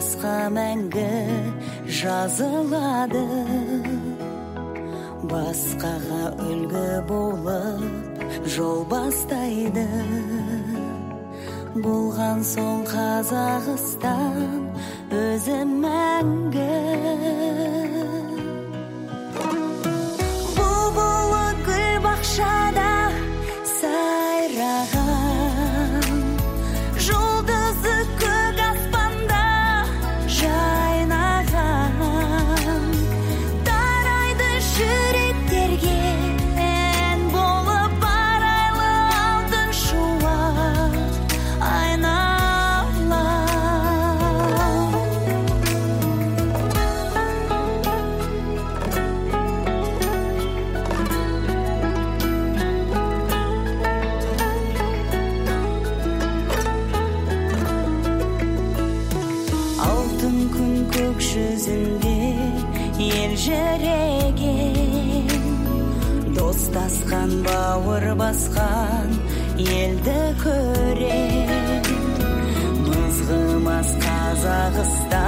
тасқа мәңгі жазылады, басқаға үлгі болып жол бастайды. Болған соң Қазақстан өзі мәңгі. Бұлбұлы гүл бақшада сайраған, жұлдызы көк аспанда жайнаған, тарайды жүректерге ән болып арайлы алтын шуақ айнала. Алтын күн көк жүзінде ел жүреген, достасқан бауыр басқан елді көрем. Мызғымас Қазақстан